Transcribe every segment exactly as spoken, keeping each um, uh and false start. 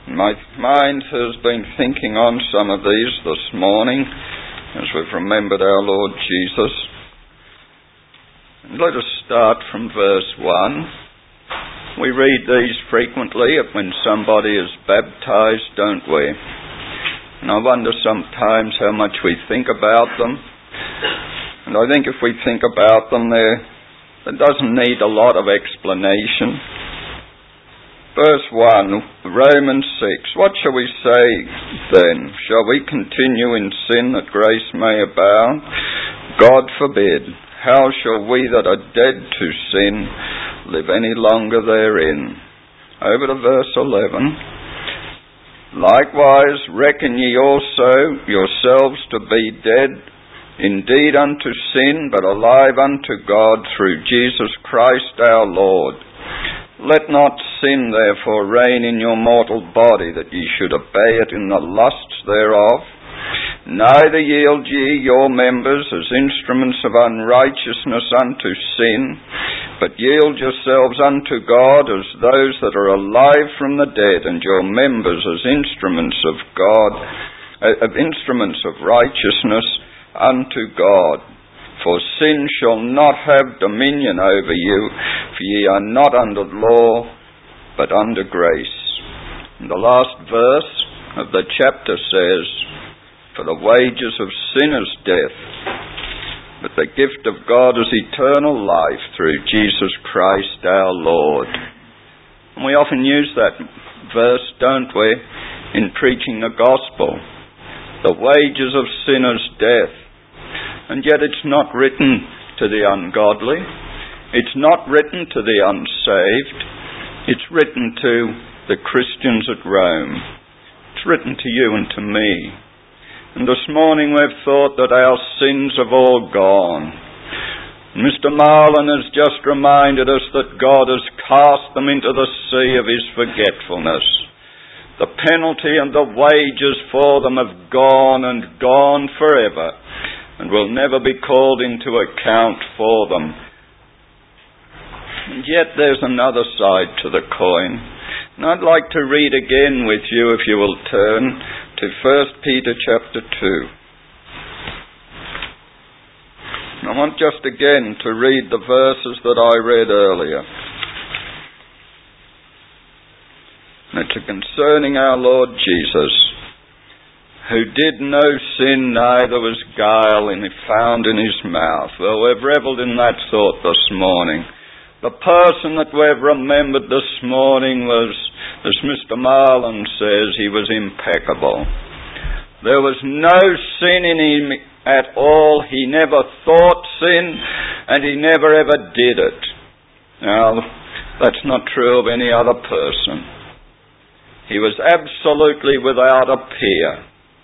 My mind has been thinking on some of these this morning as we've remembered our Lord Jesus. And let us start from verse one. We read these frequently when somebody is baptized, don't we? And I wonder sometimes how much we think about them. And I think if we think about them, there, it doesn't need a lot of explanation. Verse one, Romans six. What shall we say then? Shall we continue in sin that grace may abound? God forbid. How shall we that are dead to sin live any longer therein? Over to verse eleven. Likewise reckon ye also yourselves to be dead indeed unto sin, but alive unto God through Jesus Christ our Lord. Let not sin therefore reign in your mortal body, that ye should obey it in the lusts thereof. Neither yield ye your members as instruments of unrighteousness unto sin, but yield yourselves unto God as those that are alive from the dead, and your members as instruments of God, uh, of instruments of righteousness unto God. For sin shall not have dominion over you, for ye are not under law, but under grace. And the last verse of the chapter says, for the wages of sin is death, but the gift of God is eternal life through Jesus Christ our Lord. And we often use that verse, don't we, in preaching the gospel. The wages of sin is death. And yet it's not written to the ungodly. It's not written to the unsaved. It's written to the Christians at Rome. It's written to you and to me. And this morning we've thought that our sins have all gone. Mister Marlin has just reminded us that God has cast them into the sea of his forgetfulness. The penalty and the wages for them have gone and gone forever, and will never be called into account for them. And yet there's another side to the coin. And I'd like to read again with you, if you will turn to First Peter chapter two. I want just again to read the verses that I read earlier. And it's concerning our Lord Jesus, who did no sin, neither was guile in it found in his mouth. Well, we've revelled in that thought this morning. The person that we've remembered this morning was, as Mister Marlin says, he was impeccable. There was no sin in him at all. He never thought sin, and he never ever did it. Now, that's not true of any other person. He was absolutely without a peer,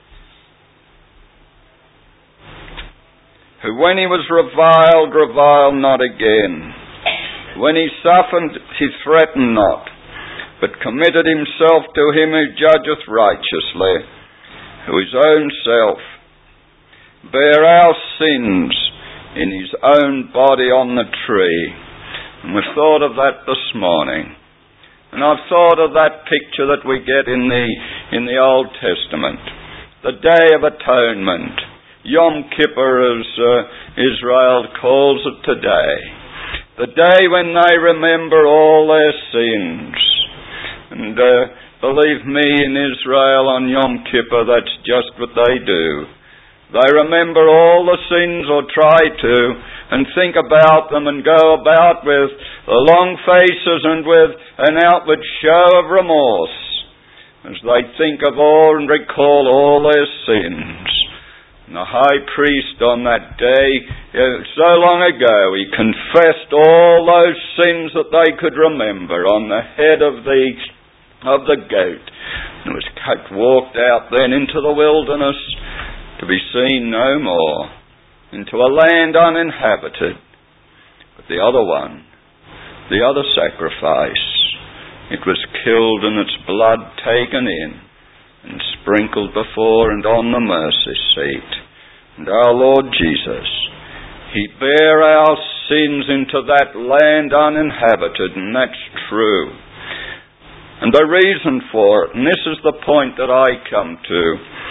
who when he was reviled, reviled not again. When he suffered, he threatened not, but committed himself to him who judgeth righteously, who his own self bare our sins in his own body on the tree. And we've thought of that this morning. And I've thought of that picture that we get in the in the Old Testament, the Day of Atonement, Yom Kippur, as uh, Israel calls it today. The day when they remember all their sins. And uh, believe me, in Israel on Yom Kippur, that's just what they do. They remember all the sins, or try to, and think about them and go about with long faces and with an outward show of remorse as they think of all and recall all their sins. And the high priest on that day, so long ago, he confessed all those sins that they could remember on the head of the of the goat, and was walked out then into the wilderness to be seen no more, into a land uninhabited. But the other one, the other sacrifice, it was killed and its blood taken in and sprinkled before and on the mercy seat. And our Lord Jesus, he bare our sins into that land uninhabited, and that's true. And the reason for it, and this is the point that I come to,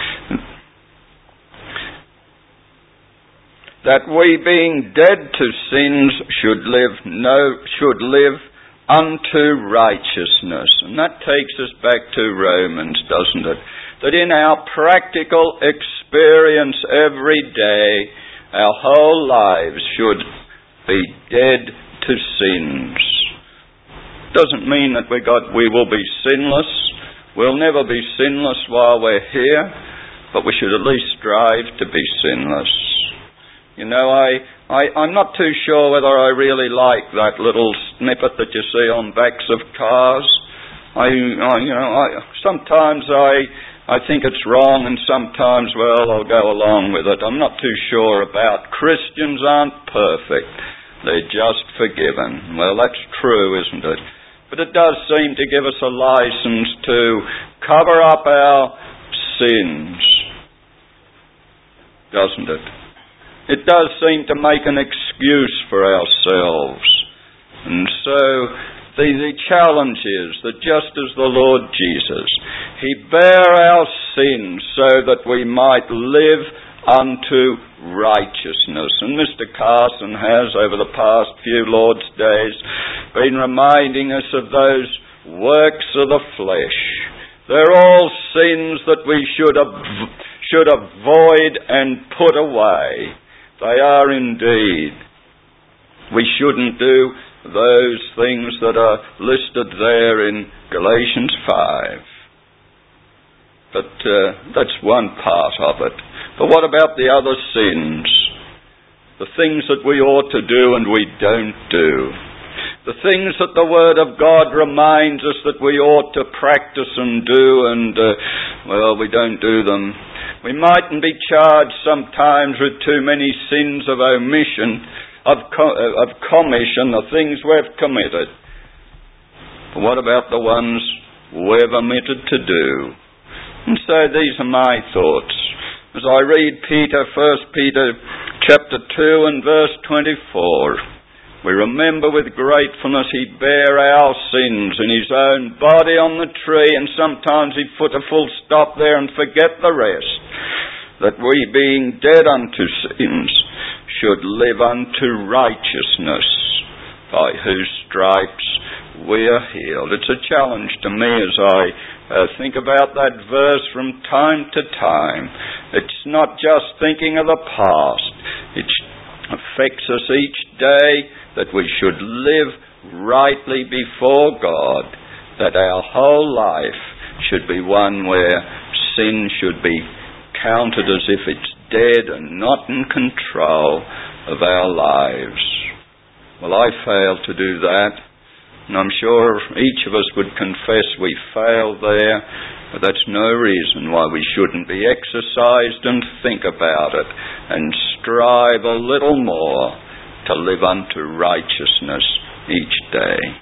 that we being dead to sins should live no should live unto righteousness. And that takes us back to Romans, doesn't it? That in our practical experience every day, our whole lives should be dead to sins. Doesn't mean that we got we will be sinless. We'll never be sinless while we're here, but we should at least strive to be sinless. You know, I, I, I'm not too sure whether I really like that little snippet that you see on backs of cars. I, I you know, I, sometimes I, I think it's wrong, and sometimes, well, I'll go along with it. I'm not too sure about. Christians aren't perfect. They're just forgiven. Well, that's true, isn't it? But it does seem to give us a license to cover up our sins, doesn't it? It does seem to make an excuse for ourselves. And so the, the challenge is that just as the Lord Jesus, He bare our sins so that we might live unto righteousness. And Mister Carson has, over the past few Lord's days, been reminding us of those works of the flesh. They're all sins that we should av- should avoid and put away. They are indeed. We shouldn't do those things that are listed there in Galatians five. But uh, that's one part of it. But what about the other sins? The things that we ought to do and we don't do. The things that the Word of God reminds us that we ought to practice and do, and, uh, well, we don't do them. We mightn't be charged sometimes with too many sins of omission, of, co- of commission, the things we've committed. But what about the ones we've omitted to do? And so these are my thoughts. As I read Peter, First Peter chapter two and verse twenty-four, we remember with gratefulness He bare our sins in His own body on the tree, and sometimes He put a full stop there and forget the rest, that we being dead unto sins should live unto righteousness, by whose stripes we are healed. It's a challenge to me as I uh, think about that verse from time to time. It's not just thinking of the past. It affects us each day that we should live rightly before God, that our whole life should be one where sin should be counted as if it's dead and not in control of our lives. Well, I fail to do that, and I'm sure each of us would confess we fail there, but that's no reason why we shouldn't be exercised and think about it and strive a little more to live unto righteousness each day.